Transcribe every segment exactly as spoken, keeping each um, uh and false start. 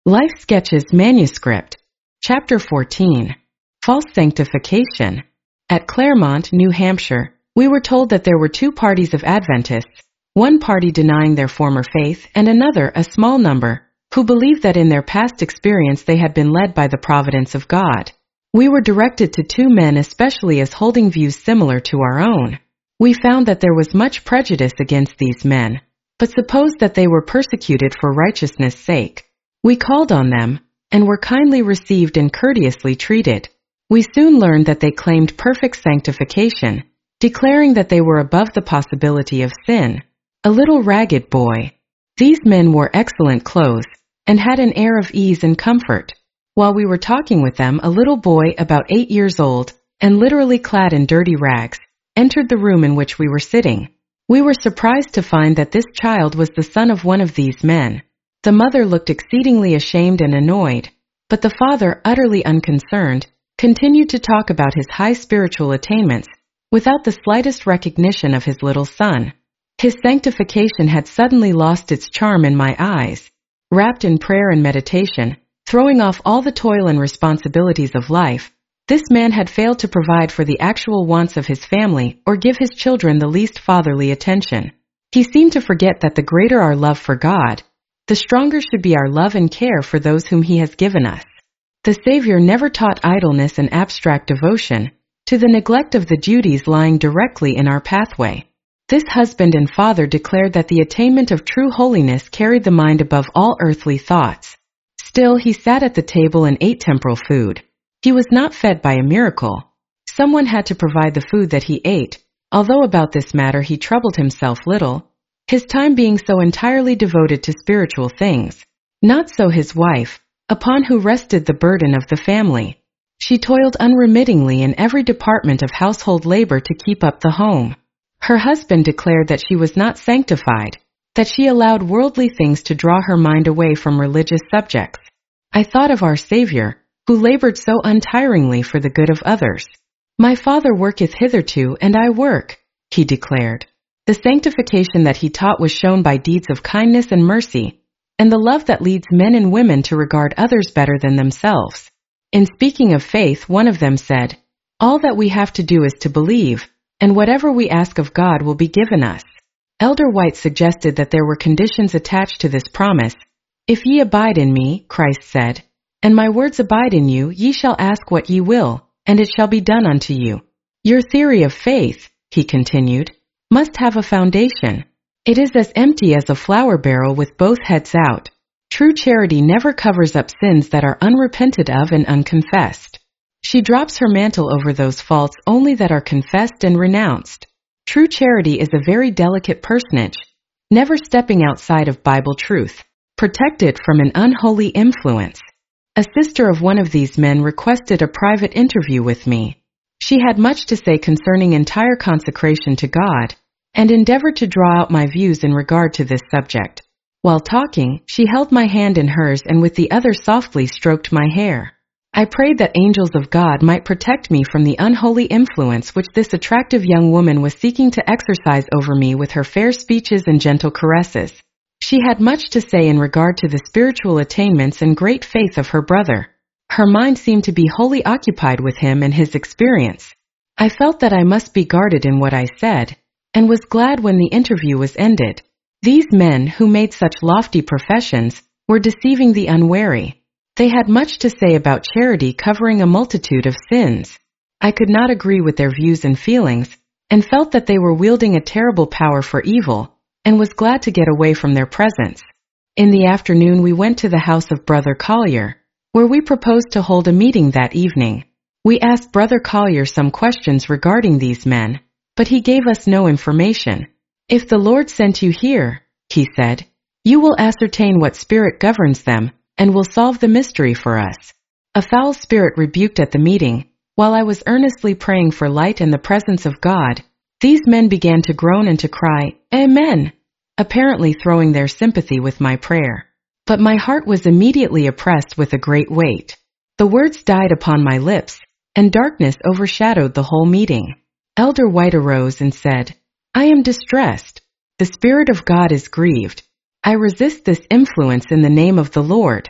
Life Sketches Manuscript, Chapter fourteen. False Sanctification. At Claremont, New Hampshire, we were told that there were two parties of Adventists, one party denying their former faith and another, a small number, who believed that in their past experience they had been led by the providence of God. We were directed to two men especially as holding views similar to our own. We found that there was much prejudice against these men, but supposed that they were persecuted for righteousness' sake. We called on them, and were kindly received and courteously treated. We soon learned that they claimed perfect sanctification, declaring that they were above the possibility of sin. A little ragged boy. These men wore excellent clothes, and had an air of ease and comfort. While we were talking with them, a little boy about eight years old, and literally clad in dirty rags, entered the room in which we were sitting. We were surprised to find that this child was the son of one of these men. The mother looked exceedingly ashamed and annoyed, but the father, utterly unconcerned, continued to talk about his high spiritual attainments, without the slightest recognition of his little son. His sanctification had suddenly lost its charm in my eyes. Wrapped in prayer and meditation, throwing off all the toil and responsibilities of life, this man had failed to provide for the actual wants of his family or give his children the least fatherly attention. He seemed to forget that the greater our love for God, the stronger should be our love and care for those whom He has given us. The Savior never taught idleness and abstract devotion, to the neglect of the duties lying directly in our pathway. This husband and father declared that the attainment of true holiness carried the mind above all earthly thoughts. Still, he sat at the table and ate temporal food. He was not fed by a miracle. Someone had to provide the food that he ate, although about this matter he troubled himself little, his time being so entirely devoted to spiritual things. Not so his wife, upon who rested the burden of the family. She toiled unremittingly in every department of household labor to keep up the home. Her husband declared that she was not sanctified, that she allowed worldly things to draw her mind away from religious subjects. I thought of our Savior, who labored so untiringly for the good of others. My Father worketh hitherto, and I work, he declared. The sanctification that he taught was shown by deeds of kindness and mercy, and the love that leads men and women to regard others better than themselves. In speaking of faith, one of them said, "All that we have to do is to believe, and whatever we ask of God will be given us." Elder White suggested that there were conditions attached to this promise. "If ye abide in me," Christ said, "and my words abide in you, ye shall ask what ye will, and it shall be done unto you." Your theory of faith, he continued, must have a foundation. It is as empty as a flour barrel with both heads out. True charity never covers up sins that are unrepented of and unconfessed. She drops her mantle over those faults only that are confessed and renounced. True charity is a very delicate personage, never stepping outside of Bible truth, protected from an unholy influence. A sister of one of these men requested a private interview with me. She had much to say concerning entire consecration to God, and endeavored to draw out my views in regard to this subject. While talking, she held my hand in hers and with the other softly stroked my hair. I prayed that angels of God might protect me from the unholy influence which this attractive young woman was seeking to exercise over me with her fair speeches and gentle caresses. She had much to say in regard to the spiritual attainments and great faith of her brother. Her mind seemed to be wholly occupied with him and his experience. I felt that I must be guarded in what I said, and was glad when the interview was ended. These men, who made such lofty professions, were deceiving the unwary. They had much to say about charity covering a multitude of sins. I could not agree with their views and feelings, and felt that they were wielding a terrible power for evil, and was glad to get away from their presence. In the afternoon we went to the house of Brother Collier, where we proposed to hold a meeting that evening. We asked Brother Collier some questions regarding these men, but he gave us no information. "If the Lord sent you here," he said, "you will ascertain what spirit governs them, and will solve the mystery for us." A foul spirit rebuked at the meeting, while I was earnestly praying for light and the presence of God, these men began to groan and to cry, "Amen," apparently throwing their sympathy with my prayer. But my heart was immediately oppressed with a great weight. The words died upon my lips, and darkness overshadowed the whole meeting. Elder White arose and said, "I am distressed. The Spirit of God is grieved. I resist this influence in the name of the Lord."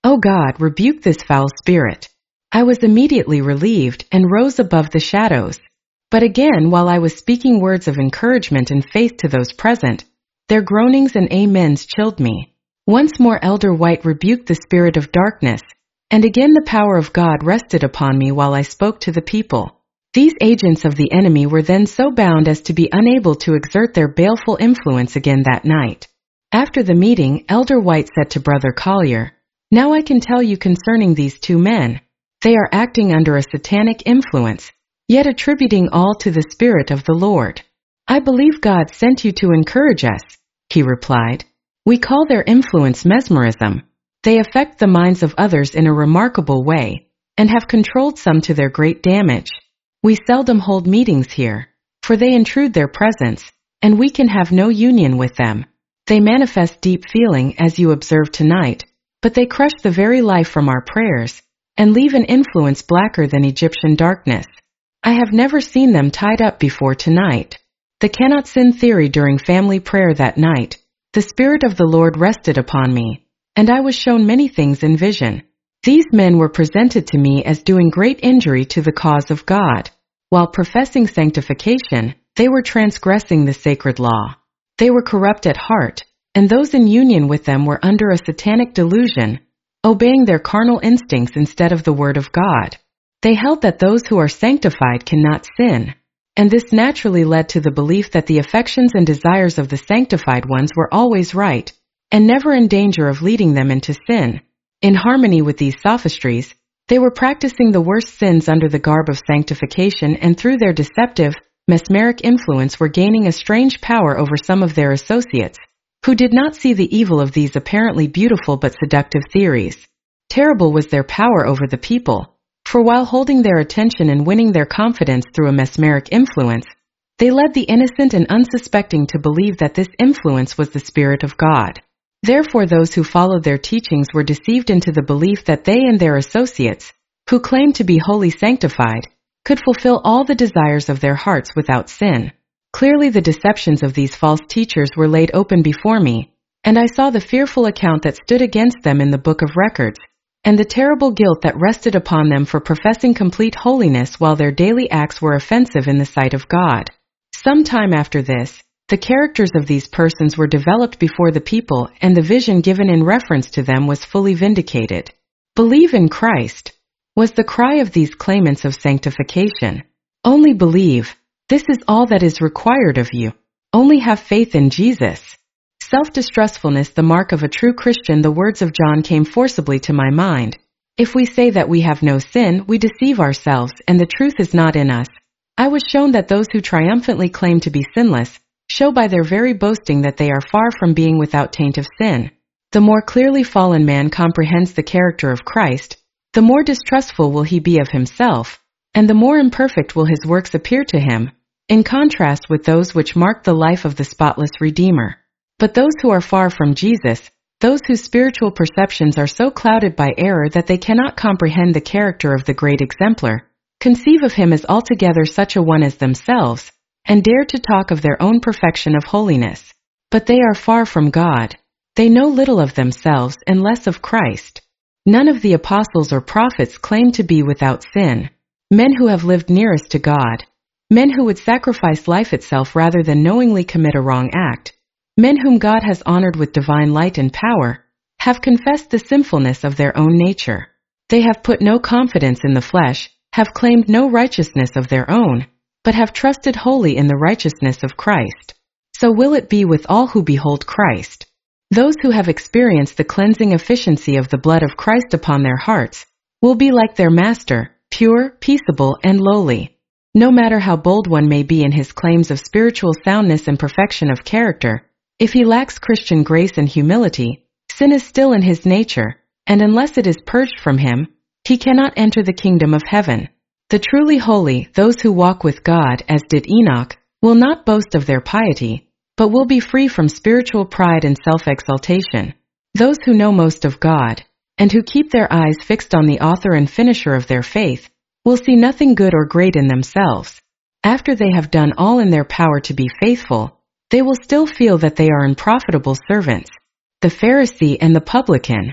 "O God, rebuke this foul spirit." I was immediately relieved and rose above the shadows. But again, while I was speaking words of encouragement and faith to those present, their groanings and amens chilled me. Once more Elder White rebuked the spirit of darkness, and again the power of God rested upon me while I spoke to the people. These agents of the enemy were then so bound as to be unable to exert their baleful influence again that night. After the meeting, Elder White said to Brother Collier, "Now I can tell you concerning these two men. They are acting under a satanic influence, yet attributing all to the Spirit of the Lord." "I believe God sent you to encourage us," he replied. "We call their influence mesmerism. They affect the minds of others in a remarkable way, and have controlled some to their great damage. We seldom hold meetings here, for they intrude their presence, and we can have no union with them. They manifest deep feeling, as you observed tonight, but they crush the very life from our prayers, and leave an influence blacker than Egyptian darkness. I have never seen them tied up before tonight." The cannot sin theory. During family prayer that night, the Spirit of the Lord rested upon me, and I was shown many things in vision. These men were presented to me as doing great injury to the cause of God. While professing sanctification, they were transgressing the sacred law. They were corrupt at heart, and those in union with them were under a satanic delusion, obeying their carnal instincts instead of the Word of God. They held that those who are sanctified cannot sin, and this naturally led to the belief that the affections and desires of the sanctified ones were always right, and never in danger of leading them into sin. In harmony with these sophistries, they were practicing the worst sins under the garb of sanctification, and through their deceptive, mesmeric influence were gaining a strange power over some of their associates, who did not see the evil of these apparently beautiful but seductive theories. Terrible was their power over the people, for while holding their attention and winning their confidence through a mesmeric influence, they led the innocent and unsuspecting to believe that this influence was the Spirit of God. Therefore those who followed their teachings were deceived into the belief that they and their associates, who claimed to be wholly sanctified, could fulfill all the desires of their hearts without sin. Clearly the deceptions of these false teachers were laid open before me, and I saw the fearful account that stood against them in the book of records, and the terrible guilt that rested upon them for professing complete holiness while their daily acts were offensive in the sight of God. Some time after this, the characters of these persons were developed before the people, and the vision given in reference to them was fully vindicated. "Believe in Christ," was the cry of these claimants of sanctification. "Only believe. This is all that is required of you. Only have faith in Jesus." Self-distrustfulness, the mark of a true Christian. The words of John came forcibly to my mind. "If we say that we have no sin, we deceive ourselves, and the truth is not in us." I was shown that those who triumphantly claim to be sinless show by their very boasting that they are far from being without taint of sin. The more clearly fallen man comprehends the character of Christ, the more distrustful will he be of himself, and the more imperfect will his works appear to him, in contrast with those which mark the life of the spotless Redeemer. But those who are far from Jesus, those whose spiritual perceptions are so clouded by error that they cannot comprehend the character of the great exemplar, conceive of him as altogether such a one as themselves, and dare to talk of their own perfection of holiness. But they are far from God. They know little of themselves and less of Christ. None of the apostles or prophets claim to be without sin. Men who have lived nearest to God, men who would sacrifice life itself rather than knowingly commit a wrong act, men whom God has honored with divine light and power, have confessed the sinfulness of their own nature. They have put no confidence in the flesh, have claimed no righteousness of their own, but have trusted wholly in the righteousness of Christ. So will it be with all who behold Christ. Those who have experienced the cleansing efficiency of the blood of Christ upon their hearts will be like their Master, pure, peaceable, and lowly. No matter how bold one may be in his claims of spiritual soundness and perfection of character, if he lacks Christian grace and humility, sin is still in his nature, and unless it is purged from him, he cannot enter the kingdom of heaven. The truly holy, those who walk with God as did Enoch, will not boast of their piety, but will be free from spiritual pride and self-exaltation. Those who know most of God, and who keep their eyes fixed on the author and finisher of their faith, will see nothing good or great in themselves. After they have done all in their power to be faithful, they will still feel that they are unprofitable servants. The Pharisee and the publican.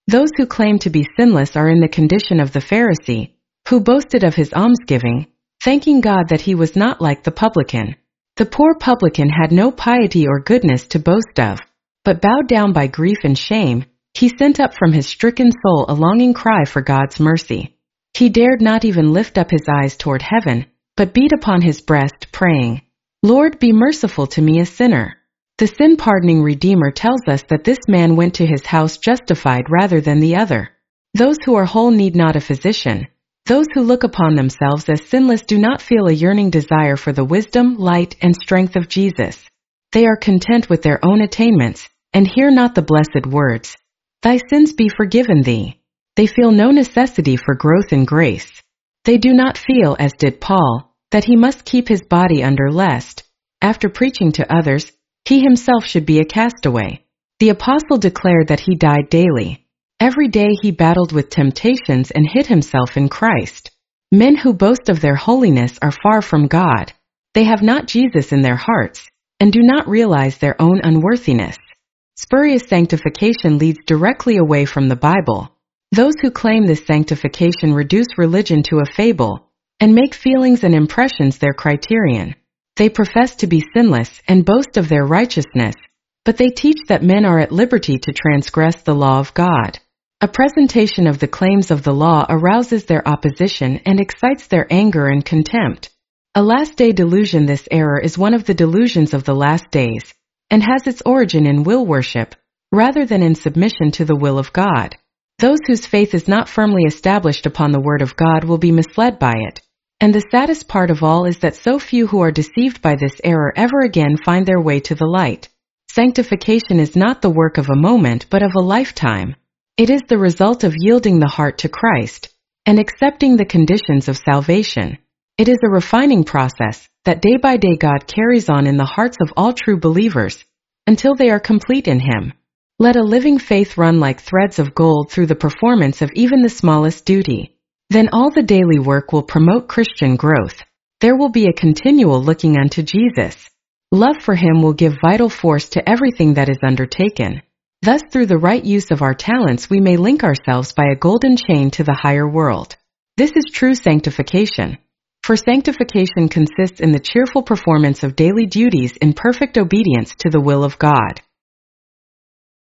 Those who claim to be sinless are in the condition of the Pharisee, who boasted of his almsgiving, thanking God that he was not like the publican. The poor publican had no piety or goodness to boast of, but bowed down by grief and shame, he sent up from his stricken soul a longing cry for God's mercy. He dared not even lift up his eyes toward heaven, but beat upon his breast, praying, "Lord, be merciful to me, a sinner." The sin-pardoning Redeemer tells us that this man went to his house justified rather than the other. Those who are whole need not a physician. Those who look upon themselves as sinless do not feel a yearning desire for the wisdom, light, and strength of Jesus. They are content with their own attainments, and hear not the blessed words, "Thy sins be forgiven thee." They feel no necessity for growth in grace. They do not feel, as did Paul, that he must keep his body under lest, after preaching to others, he himself should be a castaway. The apostle declared that he died daily. Every day he battled with temptations and hid himself in Christ. Men who boast of their holiness are far from God. They have not Jesus in their hearts, and do not realize their own unworthiness. Spurious sanctification leads directly away from the Bible. Those who claim this sanctification reduce religion to a fable, and make feelings and impressions their criterion. They profess to be sinless and boast of their righteousness, but they teach that men are at liberty to transgress the law of God. A presentation of the claims of the law arouses their opposition and excites their anger and contempt. A last-day delusion. This error is one of the delusions of the last days, and has its origin in will worship, rather than in submission to the will of God. Those whose faith is not firmly established upon the Word of God will be misled by it, and the saddest part of all is that so few who are deceived by this error ever again find their way to the light. Sanctification is not the work of a moment but of a lifetime. It is the result of yielding the heart to Christ, and accepting the conditions of salvation. It is a refining process that day by day God carries on in the hearts of all true believers, until they are complete in Him. Let a living faith run like threads of gold through the performance of even the smallest duty. Then all the daily work will promote Christian growth. There will be a continual looking unto Jesus. Love for Him will give vital force to everything that is undertaken. Thus, through the right use of our talents, we may link ourselves by a golden chain to the higher world. This is true sanctification. For sanctification consists in the cheerful performance of daily duties in perfect obedience to the will of God.